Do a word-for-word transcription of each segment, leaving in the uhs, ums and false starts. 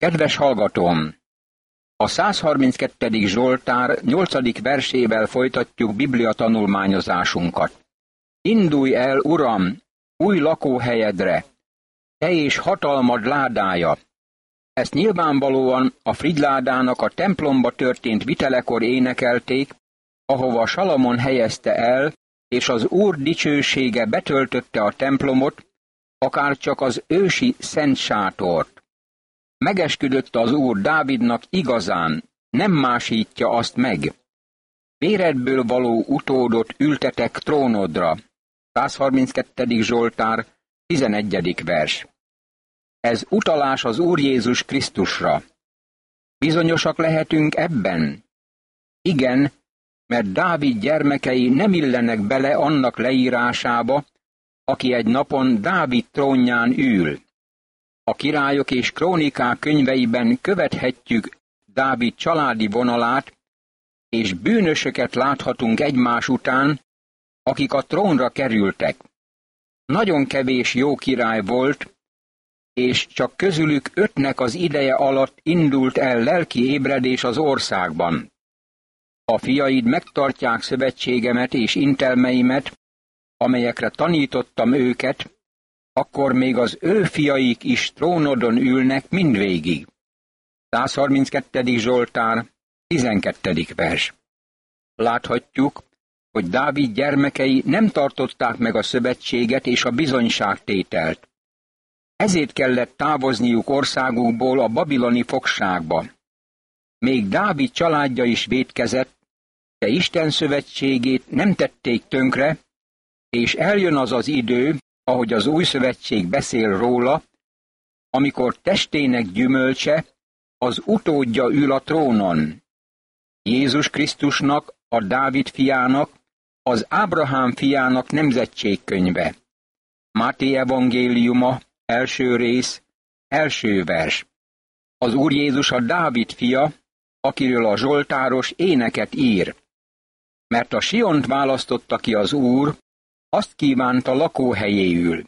Kedves hallgatóm! A százharminckettedik Zsoltár nyolcadik versével folytatjuk Biblia tanulmányozásunkat. Indulj el, Uram, új lakóhelyedre, te és hatalmad ládája. Ezt nyilvánvalóan a Frigyládának a templomba történt vitelekor énekelték, ahova Salamon helyezte el, és az Úr dicsősége betöltötte a templomot, akárcsak az ősi szent sátort. Megesküdött az Úr Dávidnak igazán, nem másítja azt meg. Véredből való utódot ültetek trónodra. százharminckettedik Zsoltár, tizenegyedik vers. Ez utalás az Úr Jézus Krisztusra. Bizonyosak lehetünk ebben? Igen, mert Dávid gyermekei nem illenek bele annak leírásába, aki egy napon Dávid trónján ül. A Királyok és Krónikák könyveiben követhetjük Dávid családi vonalát, és bűnösöket láthatunk egymás után, akik a trónra kerültek. Nagyon kevés jó király volt, és csak közülük ötnek az ideje alatt indult el lelki ébredés az országban. A fiaid megtartják szövetségemet és intelmeimet, amelyekre tanítottam őket, akkor még az ő fiaik is trónodon ülnek mindvégig. százharminckettedik Zsoltár, tizenkettedik vers. Láthatjuk, hogy Dávid gyermekei nem tartották meg a szövetséget és a bizonyságtételt. Ezért kellett távozniuk országukból a babiloni fogságba. Még Dávid családja is vétkezett, de Isten szövetségét nem tették tönkre, és eljön az az idő, ahogy az új szövetség beszél róla, amikor testének gyümölcse, az utódja ül a trónon. Jézus Krisztusnak, a Dávid fiának, az Ábrahám fiának nemzetségkönyve. Máté evangéliuma, első rész, első vers. Az Úr Jézus a Dávid fia, akiről a zsoltáros éneket ír. Mert a Siont választotta ki az Úr, azt kívánta lakóhelyéül.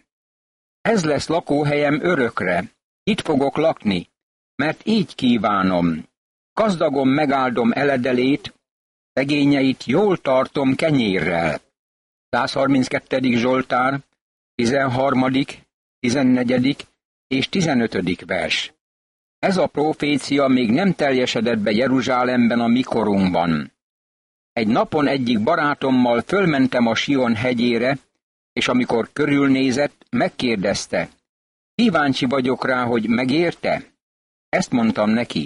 Ez lesz lakóhelyem örökre, itt fogok lakni, mert így kívánom. Gazdagon megáldom eledelét, szegényeit jól tartom kenyérrel. százharminckettedik Zsoltár, tizenharmadik, tizennegyedik és tizenötödik vers. Ez a profécia még nem teljesedett be Jeruzsálemben a mi korunkban. Egy napon egyik barátommal fölmentem a Sion hegyére, és amikor körülnézett, megkérdezte, kíváncsi vagyok rá, hogy megérte? Ezt mondtam neki.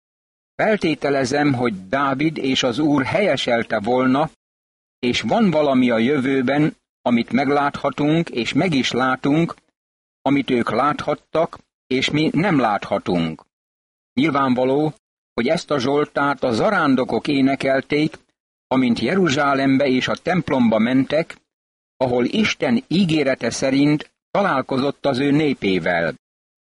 Feltételezem, hogy Dávid és az Úr helyeselte volna, és van valami a jövőben, amit megláthatunk, és meg is látunk, amit ők láthattak, és mi nem láthatunk. Nyilvánvaló, hogy ezt a zsoltárt a zarándokok énekelték, amint Jeruzsálembe és a templomba mentek, ahol Isten ígérete szerint találkozott az ő népével.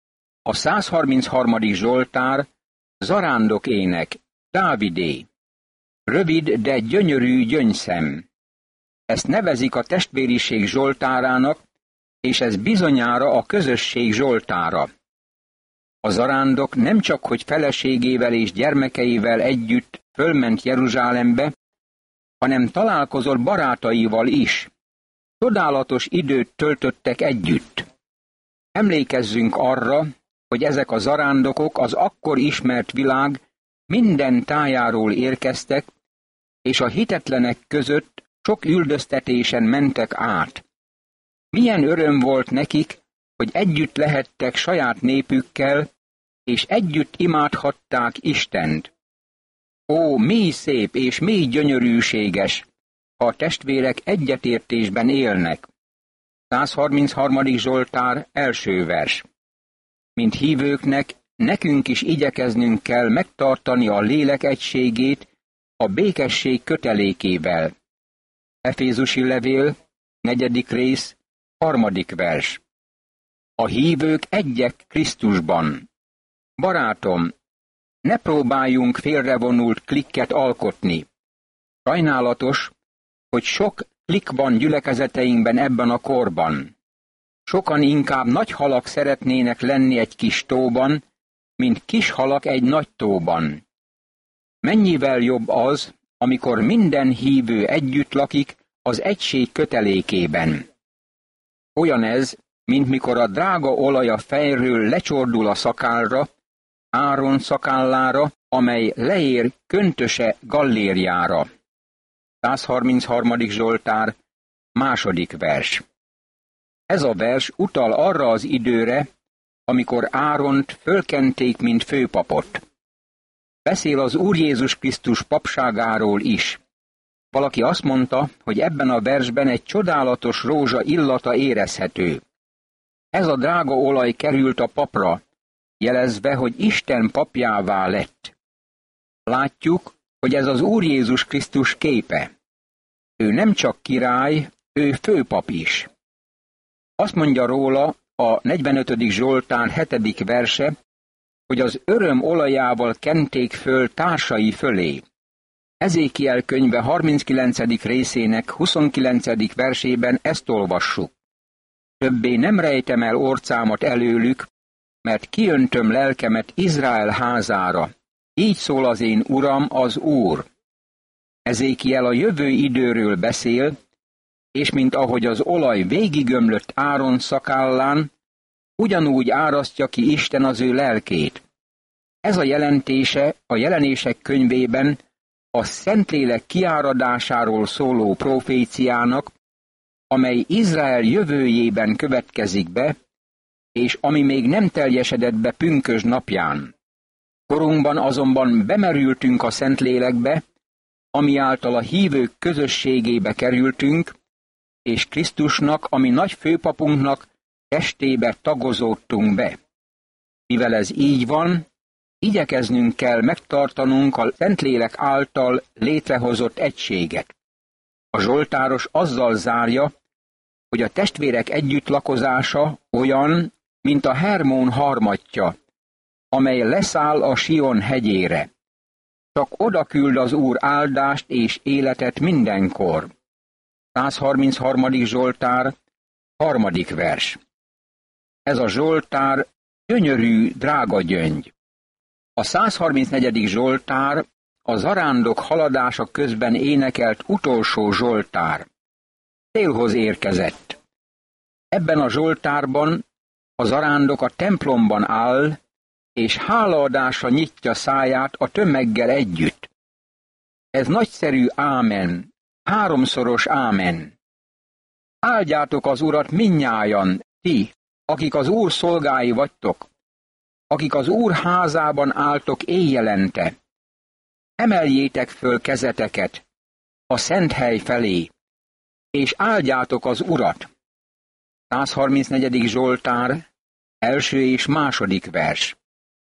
A százharmincharmadik Zsoltár zarándok ének, Dávidé. Rövid, de gyönyörű gyöngyszem. Ezt nevezik a testvériség zsoltárának, és ez bizonyára a közösség zsoltára. A zarándok nem csak hogy feleségével és gyermekeivel együtt fölment Jeruzsálembe, hanem találkozott barátaival is. Csodálatos időt töltöttek együtt. Emlékezzünk arra, hogy ezek a zarándokok az akkor ismert világ minden tájáról érkeztek, és a hitetlenek között sok üldöztetésen mentek át. Milyen öröm volt nekik, hogy együtt lehettek saját népükkel, és együtt imádhatták Istent. Ó, mély szép és mély gyönyörűséges, ha a testvérek egyetértésben élnek. százharmincharmadik Zsoltár, első vers. Mint hívőknek, nekünk is igyekeznünk kell megtartani a lélek egységét a békesség kötelékével. Efézusi levél, negyedik rész, harmadik vers. A hívők egyek Krisztusban. Barátom, ne próbáljunk félrevonult klikket alkotni. Sajnálatos, hogy sok klik van gyülekezeteinkben ebben a korban. Sokan inkább nagy halak szeretnének lenni egy kis tóban, mint kis halak egy nagy tóban. Mennyivel jobb az, amikor minden hívő együtt lakik az egység kötelékében. Olyan ez, mint mikor a drága olaj a fejről lecsordul a szakálra, Áron szakállára, amely leér köntöse gallérjára. százharmincharmadik Zsoltár, második vers. Ez a vers utal arra az időre, amikor Áront fölkenték, mint főpapot. Beszél az Úr Jézus Krisztus papságáról is. Valaki azt mondta, hogy ebben a versben egy csodálatos rózsa illata érezhető. Ez a drága olaj került a papra, jelezve, hogy Isten papjává lett. Látjuk, hogy ez az Úr Jézus Krisztus képe. Ő nem csak király, ő főpap is. Azt mondja róla a negyvenötödik Zsoltár hetedik verse, hogy az öröm olajával kenték föl társai fölé. Ezékiel könyve harminckilencedik részének huszonkilencedik versében ezt olvassuk. Többé nem rejtem el orcámat előlük, mert kiöntöm lelkemet Izrael házára. Így szól az én Uram, az Úr. Ezékiel a jövő időről beszél, és mint ahogy az olaj végigömlött Áron szakállán, ugyanúgy árasztja ki Isten az ő lelkét. Ez a jelentése a Jelenések könyvében a Szentlélek kiáradásáról szóló proféciának, amely Izrael jövőjében következik be, és ami még nem teljesedett be pünkösd napján. Korunkban azonban bemerültünk a Szentlélekbe, ami által a hívők közösségébe kerültünk, és Krisztusnak, ami nagy főpapunknak testébe tagozódtunk be. Mivel ez így van, igyekeznünk kell megtartanunk a Szentlélek által létrehozott egységet. A zsoltáros azzal zárja, hogy a testvérek együttlakozása olyan, mint a Hermón harmatja, amely leszáll a Sion hegyére. Csak oda küld az Úr áldást és életet mindenkor. százharmincharmadik Zsoltár, harmadik vers. Ez a Zsoltár gyönyörű, drága gyöngy. A százharmincnegyedik Zsoltár a zarándok haladása közben énekelt utolsó zsoltár. Célhoz érkezett. Ebben a zsoltárban a zarándok a templomban áll, és hálaadásra nyitja száját a tömeggel együtt. Ez nagyszerű ámen, háromszoros ámen. Áldjátok az Urat mindnyájan, ti, akik az Úr szolgái vagytok, akik az Úr házában álltok éjjelente. Emeljétek föl kezeteket a szent hely felé, és áldjátok az Urat. százharmincnegyedik Zsoltár, első és második vers.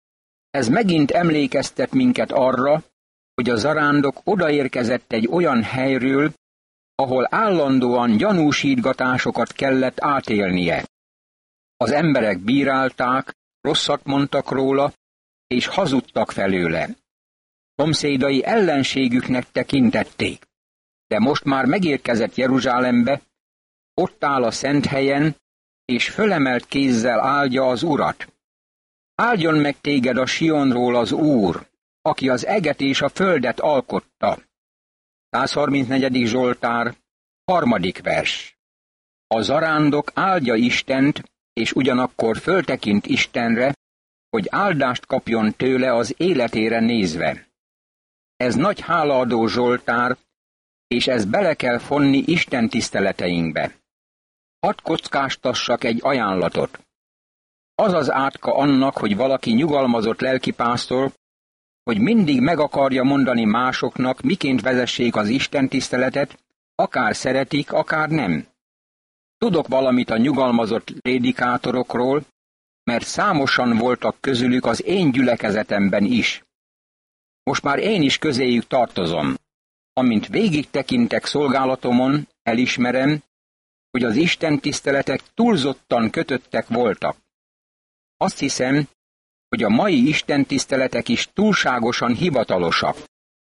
Ez megint emlékeztet minket arra, hogy a zarándok odaérkezett egy olyan helyről, ahol állandóan gyanúsítgatásokat kellett átélnie. Az emberek bírálták, rosszat mondtak róla, és hazudtak felőle. Szomszédai ellenségüknek tekintették, de most már megérkezett Jeruzsálembe, ott áll a szent helyen, és fölemelt kézzel áldja az Urat. Áldjon meg téged a Sionról az Úr, aki az eget és a földet alkotta. százharmincnegyedik Zsoltár, harmadik vers. A zarándok áldja Istent, és ugyanakkor föltekint Istenre, hogy áldást kapjon tőle az életére nézve. Ez nagy hálaadó zsoltár, és ez bele kell fonni Isten tiszteleteinkbe. Hadd kockáztassak egy ajánlatot. Az az átka annak, hogy valaki nyugalmazott lelkipásztor, hogy mindig meg akarja mondani másoknak, miként vezessék az Isten tiszteletet, akár szeretik, akár nem. Tudok valamit a nyugalmazott prédikátorokról, mert számosan voltak közülük az én gyülekezetemben is. Most már én is közéjük tartozom. Amint végig tekintek szolgálatomon, elismerem, hogy az Isten tiszteletek túlzottan kötöttek voltak. Azt hiszem, hogy a mai Isten tiszteletek is túlságosan hivatalosak.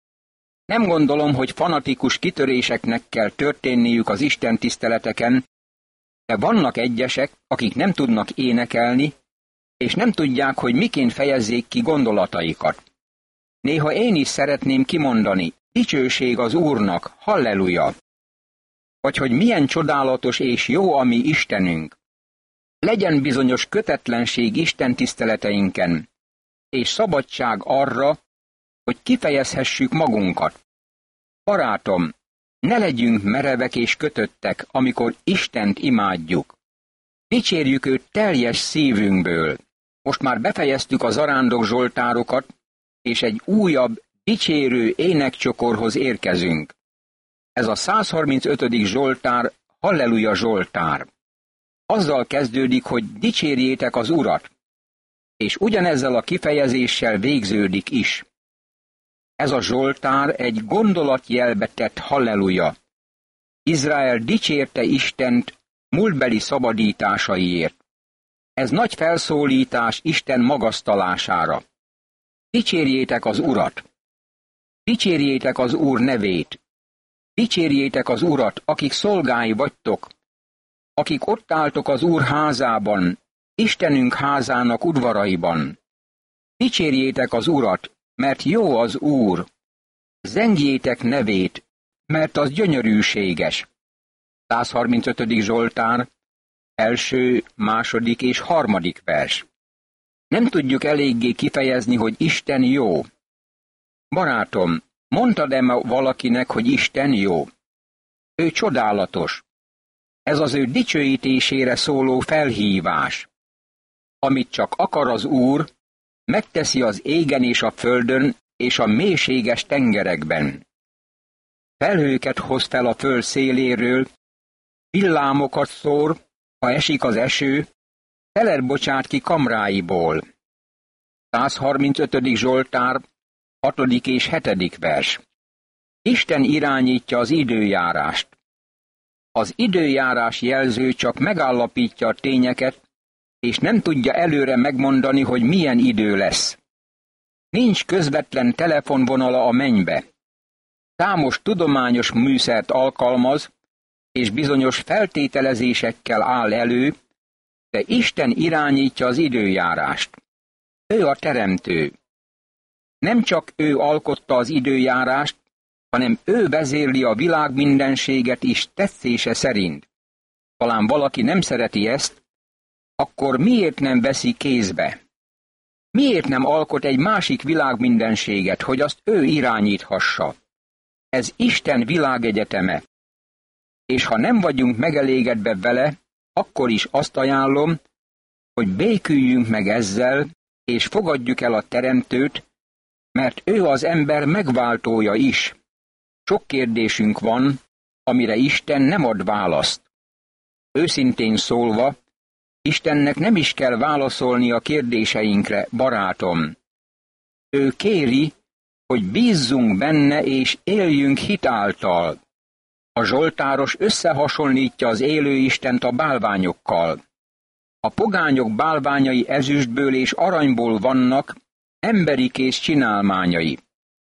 Nem gondolom, hogy fanatikus kitöréseknek kell történniük az Isten tiszteleteken, de vannak egyesek, akik nem tudnak énekelni, és nem tudják, hogy miként fejezzék ki gondolataikat. Néha én is szeretném kimondani, dicsőség az Úrnak, halleluja! Vagy hogy milyen csodálatos és jó a mi Istenünk. Legyen bizonyos kötetlenség Isten tiszteleteinken, és szabadság arra, hogy kifejezhessük magunkat. Barátom, ne legyünk merevek és kötöttek, amikor Istent imádjuk. Dicsérjük őt teljes szívünkből. Most már befejeztük a zarándok zsoltárokat, és egy újabb, dicsérő énekcsokorhoz érkezünk. Ez a száz harmincötödik zsoltár, halleluja zsoltár. Azzal kezdődik, hogy dicsérjétek az Urat, és ugyanezzel a kifejezéssel végződik is. Ez a zsoltár egy gondolatjelbe tett halleluja. Izrael dicsérte Istent múltbeli szabadításaiért. Ez nagy felszólítás Isten magasztalására. Dicsérjétek az Urat! Dicsérjétek az Úr nevét! Dicsérjétek az Urat, akik szolgái vagytok, akik ott álltok az Úr házában, Istenünk házának udvaraiban. Dicsérjétek az Urat, mert jó az Úr. Zengjétek nevét, mert az gyönyörűséges. száz harmincötödik zsoltár, első, második és harmadik vers. Nem tudjuk eléggé kifejezni, hogy Isten jó. Barátom, mondtad-e ma valakinek, hogy Isten jó? Ő csodálatos. Ez az ő dicsőítésére szóló felhívás. Amit csak akar az Úr, megteszi az égen és a földön és a mélységes tengerekben. Felhőket hoz fel a föld széléről, villámokat szór, ha esik az eső, telet bocsát ki kamráiból. száz harmincötödik zsoltár, hatodik és hetedik vers. Isten irányítja az időjárást. Az időjárás jelző csak megállapítja a tényeket, és nem tudja előre megmondani, hogy milyen idő lesz. Nincs közvetlen telefonvonala a mennybe. Számos tudományos műszert alkalmaz, és bizonyos feltételezésekkel áll elő, de Isten irányítja az időjárást. Ő a teremtő. Nem csak ő alkotta az időjárást, hanem ő vezérli a világ mindenséget is tetszése szerint. Talán valaki nem szereti ezt, akkor miért nem veszi kézbe? Miért nem alkot egy másik világ mindenséget, hogy azt ő irányíthassa? Ez Isten világegyeteme. És ha nem vagyunk megelégedve vele, akkor is azt ajánlom, hogy béküljünk meg ezzel, és fogadjuk el a teremtőt, mert ő az ember megváltója is. Sok kérdésünk van, amire Isten nem ad választ. Őszintén szólva, Istennek nem is kell válaszolni a kérdéseinkre, barátom. Ő kéri, hogy bízzunk benne és éljünk hit által. A zsoltáros összehasonlítja az élő Istent a bálványokkal. A pogányok bálványai ezüstből és aranyból vannak, emberi kéz csinálmányai.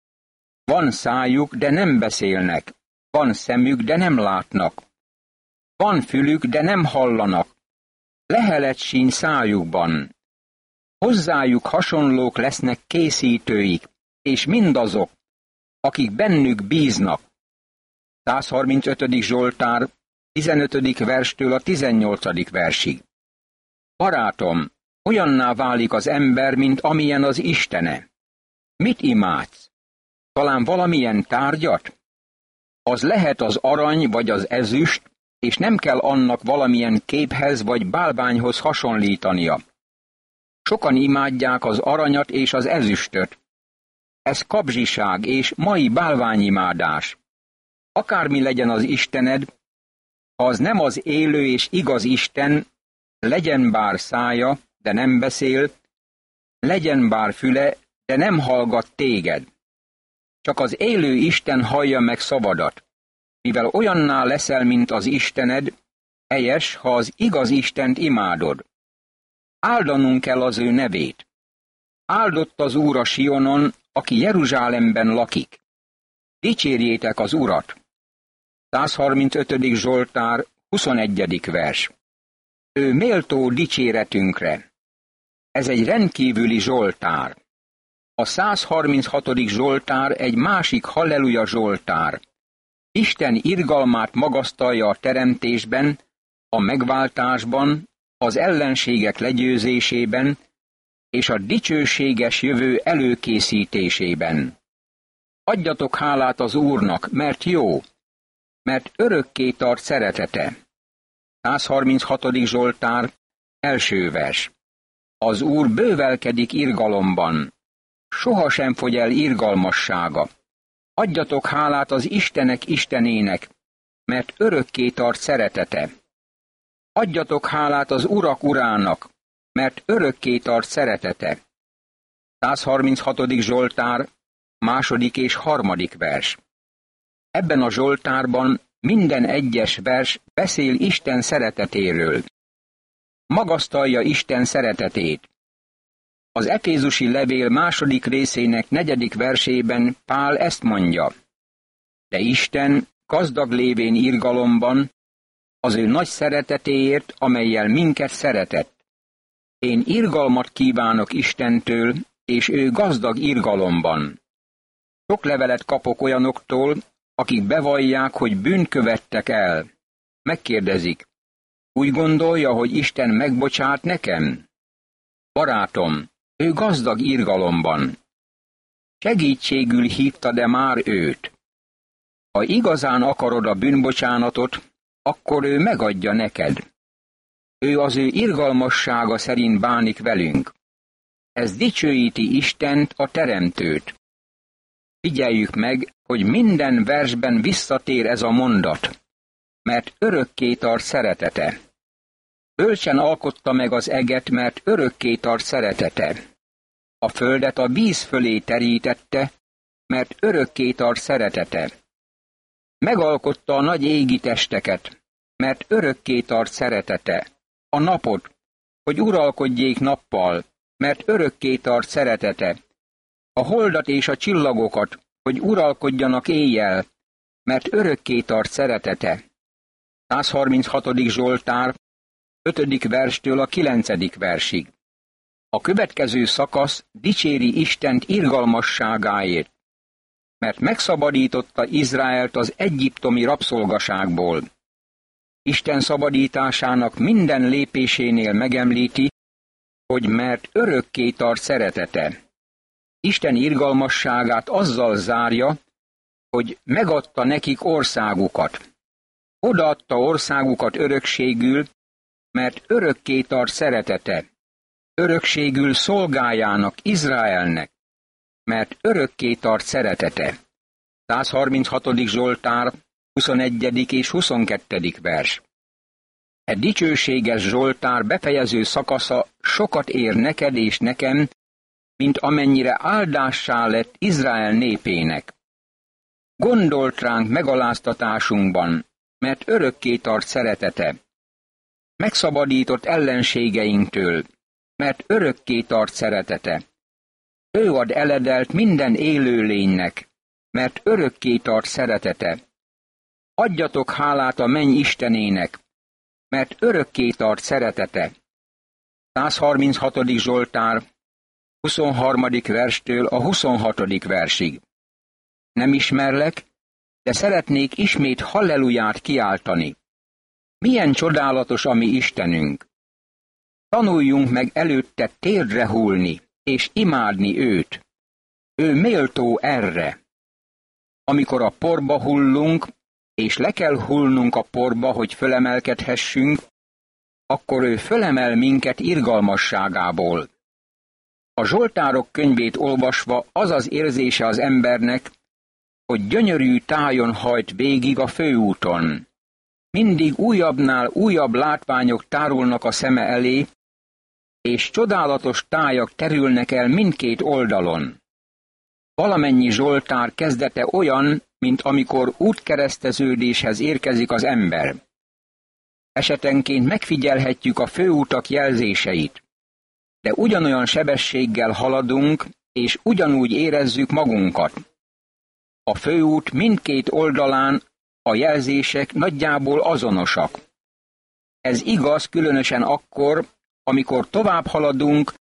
Van szájuk, de nem beszélnek. Van szemük, de nem látnak. Van fülük, de nem hallanak. Lehelet sincs szájukban. Hozzájuk hasonlók lesznek készítőik, és mindazok, akik bennük bíznak. száz harmincötödik zsoltár, tizenötödik verstől a tizennyolcadik versig. Barátom, olyanná válik az ember, mint amilyen az Istene. Mit imádsz? Talán valamilyen tárgyat? Az lehet az arany vagy az ezüst, és nem kell annak valamilyen képhez vagy bálványhoz hasonlítania. Sokan imádják az aranyat és az ezüstöt. Ez kapzsiság és mai bálványimádás. Akármi legyen az Istened, ha az nem az élő és igaz Isten, legyen bár szája, de nem beszél, legyen bár füle, de nem hallgat téged. Csak az élő Isten hallja meg szavadat. Mivel olyanná leszel, mint az Istened, helyes, ha az igaz Istent imádod. Áldanunk kell az ő nevét. Áldott az Úr a Sionon, aki Jeruzsálemben lakik. Dicsérjétek az Urat! száz harmincötödik zsoltár, huszonegyedik vers. Ő méltó dicséretünkre. Ez egy rendkívüli zsoltár. A száz harminchatodik zsoltár egy másik halleluja zsoltár. Isten irgalmát magasztalja a teremtésben, a megváltásban, az ellenségek legyőzésében és a dicsőséges jövő előkészítésében. Adjatok hálát az Úrnak, mert jó, mert örökké tart szeretete. száz harminchatodik zsoltár, első vers. Az Úr bővelkedik irgalomban, sohasem fogy el irgalmassága. Adjatok hálát az Istenek Istenének, mert örökké tart szeretete. Adjatok hálát az Urak Urának, mert örökké tart szeretete. száz harminchatodik zsoltár, második és harmadik vers. Ebben a zsoltárban minden egyes vers beszél Isten szeretetéről. Magasztalja Isten szeretetét. Az Efézusi levél második részének negyedik versében Pál ezt mondja: de Isten gazdag lévén irgalomban, az ő nagy szeretetéért, amellyel minket szeretett. Én irgalmat kívánok Istentől, és ő gazdag irgalomban. Sok levelet kapok olyanoktól, akik bevallják, hogy bűnt követtek el. Megkérdezik: úgy gondolja, hogy Isten megbocsát nekem? Barátom, ő gazdag irgalomban. Segítségül hívta de már őt. Ha igazán akarod a bűnbocsánatot, akkor ő megadja neked. Ő az ő irgalmassága szerint bánik velünk. Ez dicsőíti Istent, a Teremtőt. Figyeljük meg, hogy minden versben visszatér ez a mondat, mert örökké tart szeretete. Bölcsen alkotta meg az eget, mert örökké tart szeretete. A földet a víz fölé terítette, mert örökké tart szeretete. Megalkotta a nagy égi testeket, mert örökké tart szeretete. A napot, hogy uralkodjék nappal, mert örökké tart szeretete. A holdat és a csillagokat, hogy uralkodjanak éjjel, mert örökké tart szeretete. száz harminchatodik zsoltár, ötödik verstől a kilencedik versig. A következő szakasz dicséri Istent irgalmasságáért, mert megszabadította Izraelt az egyiptomi rabszolgaságból. Isten szabadításának minden lépésénél megemlíti, hogy mert örökké tart szeretete. Isten irgalmasságát azzal zárja, hogy megadta nekik országukat. Odaadta országukat örökségül, mert örökké tart szeretete. Örökségül szolgájának, Izraelnek, mert örökké tart szeretete. száz harminchatodik zsoltár, huszonegyedik és huszonkettedik vers. E dicsőséges zsoltár befejező szakasza sokat ér neked és nekem, mint amennyire áldássá lett Izrael népének. Gondolt ránk megaláztatásunkban, mert örökké tart szeretete. Megszabadított ellenségeinktől, mert örökké tart szeretete. Ő ad eledelt minden élőlénynek, mert örökké tart szeretete. Adjatok hálát a menny Istenének, mert örökké tart szeretete. száz harminchatodik zsoltár, huszonharmadik verstől a huszonhatodik versig. Nem ismerlek, de szeretnék ismét halleluját kiáltani. Milyen csodálatos a mi Istenünk! Tanuljunk meg előtte térdre hullni, és imádni őt. Ő méltó erre. Amikor a porba hullunk, és le kell hullnunk a porba, hogy fölemelkedhessünk, akkor ő fölemel minket irgalmasságából. A Zsoltárok könyvét olvasva az az érzése az embernek, hogy gyönyörű tájon hajt végig a főúton. Mindig újabbnál újabb látványok tárulnak a szeme elé, és csodálatos tájak terülnek el mindkét oldalon. Valamennyi zsoltár kezdete olyan, mint amikor útkereszteződéshez érkezik az ember. Esetenként megfigyelhetjük a főutak jelzéseit, de ugyanolyan sebességgel haladunk, és ugyanúgy érezzük magunkat. A főút mindkét oldalán a jelzések nagyjából azonosak. Ez igaz különösen akkor, amikor tovább haladunk,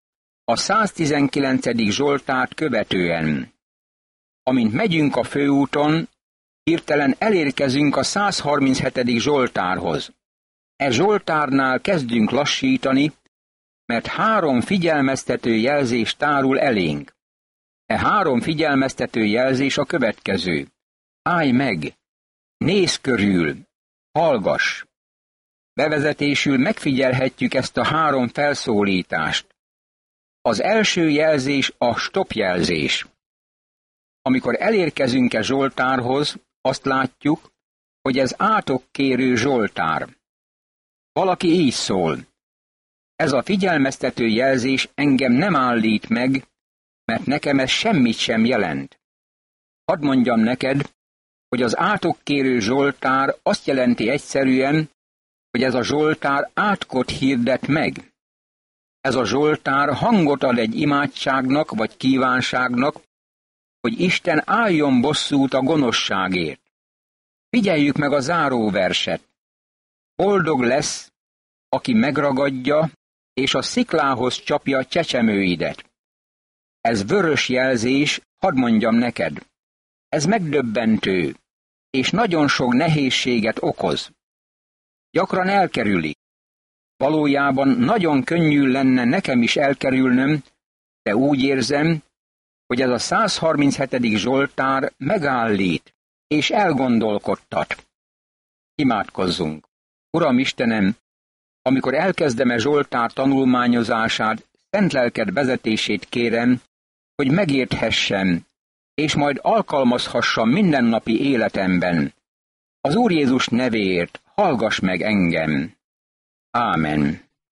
a száztizenkilencedik Zsoltárt követően. Amint megyünk a főúton, hirtelen elérkezünk a százharminchetedik Zsoltárhoz. E Zsoltárnál kezdünk lassítani, mert három figyelmeztető jelzés tárul elénk. E három figyelmeztető jelzés a következő. Állj meg! Nézz körül! Hallgass! Bevezetésül megfigyelhetjük ezt a három felszólítást. Az első jelzés a stop jelzés. Amikor elérkezünk e Zsoltárhoz, azt látjuk, hogy ez átokkérő Zsoltár. Valaki így szól. Ez a figyelmeztető jelzés engem nem állít meg, mert nekem ez semmit sem jelent. Hadd mondjam neked, hogy az átokkérő Zsoltár azt jelenti egyszerűen, hogy ez a Zsoltár átkot hirdet meg. Ez a Zsoltár hangot ad egy imádságnak vagy kívánságnak, hogy Isten álljon bosszút a gonoszságért. Figyeljük meg a záróverset. Boldog lesz, aki megragadja, és a sziklához csapja csecsemőidet. Ez vörös jelzés, hadd mondjam neked. Ez megdöbbentő, és nagyon sok nehézséget okoz. Gyakran elkerülik. Valójában nagyon könnyű lenne nekem is elkerülnöm, de úgy érzem, hogy ez a százharminchetedik Zsoltár megállít, és elgondolkodtat. Imádkozzunk. Uram Istenem, amikor elkezdem-e Zsoltár tanulmányozását, szent lelked vezetését kérem, hogy megérthessem, és majd alkalmazhassam mindennapi életemben. Az Úr Jézus nevéért hallgass meg engem. Ámen.